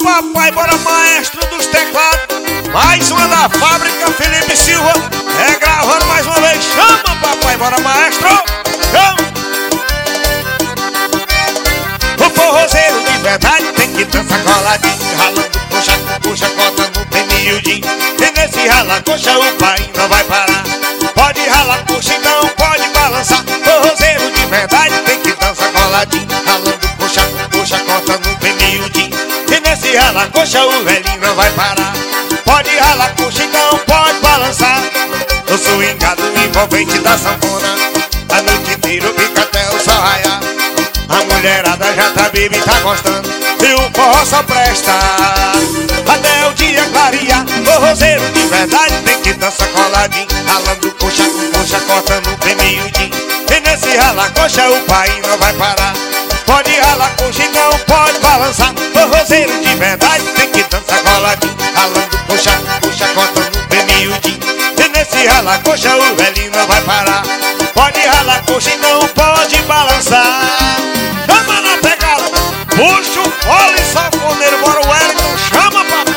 papai, bora maestro dos teclados. Mais uma da fábrica, Felipe Silva. É gravando mais uma vez. Chama, papai, bora maestro. Chama. O forrozeiro de verdade tem que dançar coladinho, ralando coxa com coxa, cota no bem miudinho. E nesse rala coxa o pai não vai parar. Pode ralar coxa e não pode balançar. Forrozeiro de verdade tem que dançar coladinho, ralando coxa com coxa, cota no bem miudinho. E nesse rala coxa o velhinho não vai parar. Pode ralar coxa e não pode balançar. O swingado envolvente da sanfona, a noite inteira fica até o sol raiar. A mulherada já tá bebendo e tá gostando, e o forró só presta até o dia clarear. Forrozeiro de verdade tem que dançar coladinho, ralando coxa com coxa, cortando bem miudinho. E nesse ralar coxa o pai não vai parar. Pode ralar coxa e não pode balançar. Forrozeiro de verdade tem que dançar coladinho, ralando coxa com coxa, cortando bem miudinho. E nesse ralar coxa o velhinho não vai parar. Pode ralar coxa e não pode balançar. Chama na pegada, puxa o fole sanfoneiro, bora o Wellington, chama, papai.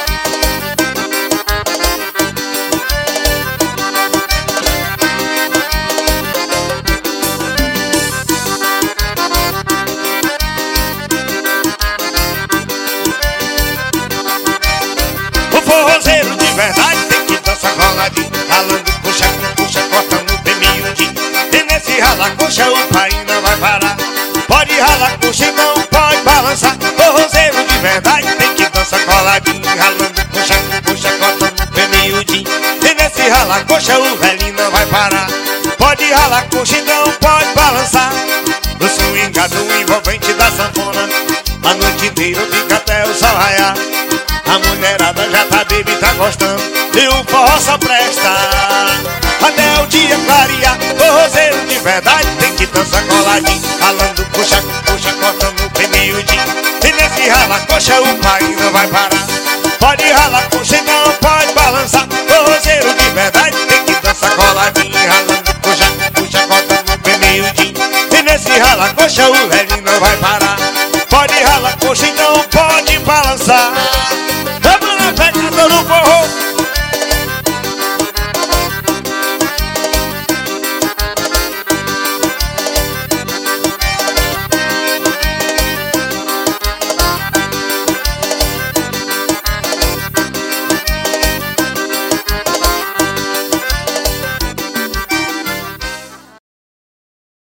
O forrozeiro de verdade tem que dançar coladinho, ralando coxa com coxa, cortando bem miudinho. E nesse ralar coxa o pai não vai parar. Pode ralar coxa e não pode balançar. Forrozeiro de verdade tem que dançar coladinho, ralando coxa com coxa, cortando bem miudinho. E nesse ralar coxa o velhinho não vai parar. Pode ralar coxa e não pode balançar. O swingado envolvente da sanfona, a noite inteira fica até o sol raiar. A mulherada já tá bebendo e tá gostando, e o forró só presta até o dia clarear. Forrozeiro de verdade tem que dançar coladinho, ralando coxa com coxa, cortando bem miudinho. E nesse rala coxa o pai não vai parar. Pode ralar coxa e não pode balançar. Forrozeiro de verdade tem que dançar coladinho, ralando coxa com coxa, cortando bem miudinho. E nesse rala coxa o velhinho não vai parar. Pode ralar coxa e não pode balançar.